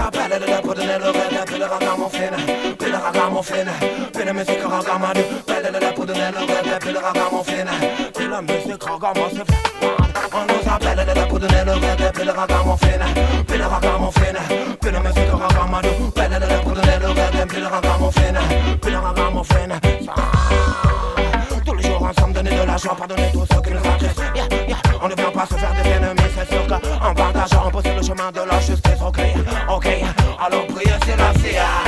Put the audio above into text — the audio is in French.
appelle de la peau de le reggae, puis le ragamuffin, puis le ragamuffin, puis la musique ragamuffin, appelle de la peau de le reggae, puis le ragamuffin, puis la musique ragamuffin. On nous appelle de la peau de le reggae, puis le ragamuffin, puis le ragamuffin, puis la musique ragamuffin, appelle de la peau de le reggae, puis le ragamuffin, puis le ragamuffin. Tous les jours ensemble, donner de l'argent, pardonner tous ceux qui nous agressent. On ne vient pas se faire des ennemis, c'est sûr qu'en partageant, on poursuit le chemin de la justice. Ok, alors priez, c'est la CIA.